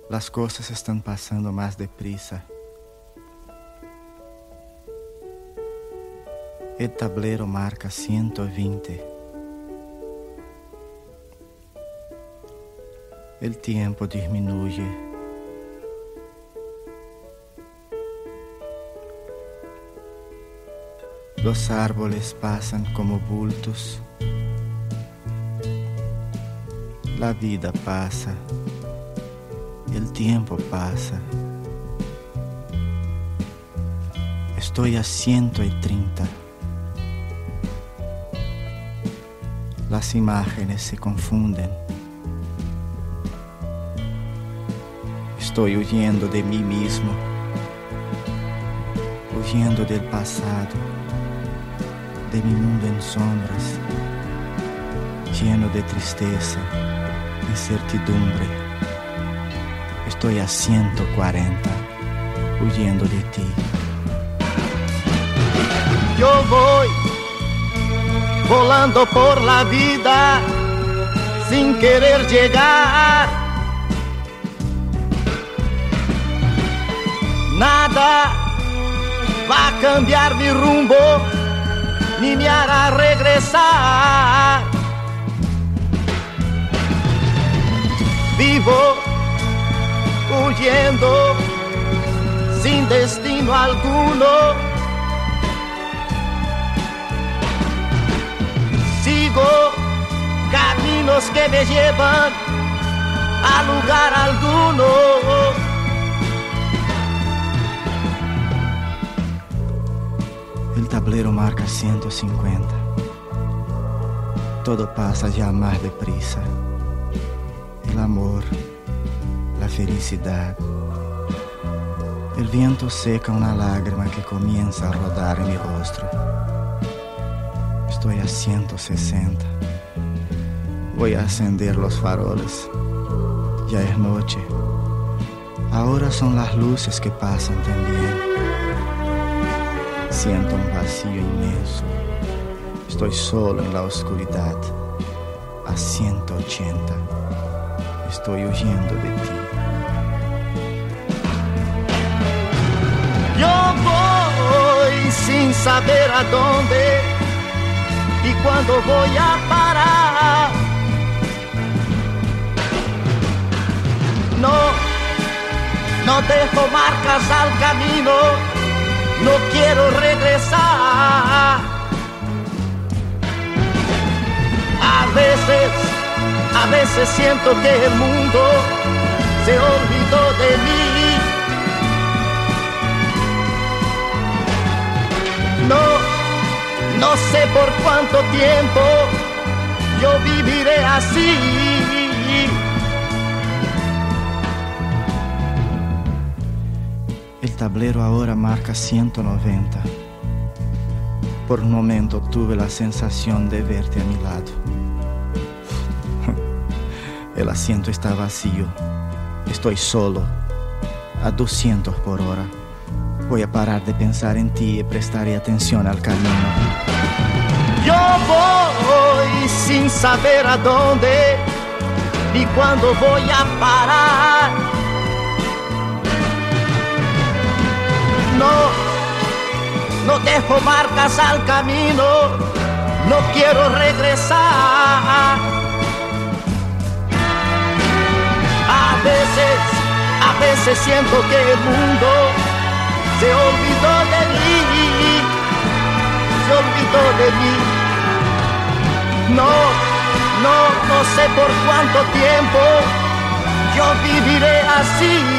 Las cosas están pasando más deprisa. El tablero marca 120. El tiempo disminuye. Los árboles pasan como bultos. La vida pasa. El tiempo pasa. Estoy a 130. Las imágenes se confunden. Estoy huyendo de mí mismo, huyendo del pasado, de mi mundo en sombras, lleno de tristeza, incertidumbre. Estoy a 140, huyendo de ti. Yo voy volando por la vida sin querer llegar. Nada va a cambiar mi rumbo ni me hará regresar. Vivo huyendo sin destino alguno. Sigo caminos que me llevan a lugar alguno. El tablero marca 150. Todo pasa ya más deprisa. El amor, la felicidad. El viento seca una lágrima que comienza a rodar en mi rostro. Estoy a 160. Voy a encender los faroles. Ya es noche. Ahora son las luces que pasan también. Siento un vacío inmenso. Estoy solo en la oscuridad. A 180. Estoy huyendo de ti. Yo voy sin saber a dónde y cuándo voy a parar. No dejo marcas al camino. No quiero regresar. A veces siento que el mundo se olvidó de mí. No sé por cuánto tiempo yo viviré así. El tablero ahora marca 190. Por un momento tuve la sensación de verte a mi lado. El asiento está vacío. Estoy solo, a 200 por hora. Voy a parar de pensar en ti y prestaré atención al camino. Yo voy sin saber a dónde ni cuándo voy a parar. No dejo marcas al camino, no quiero regresar. A veces siento que el mundo se olvidó de mí, se olvidó de mí. No sé por cuánto tiempo yo viviré así.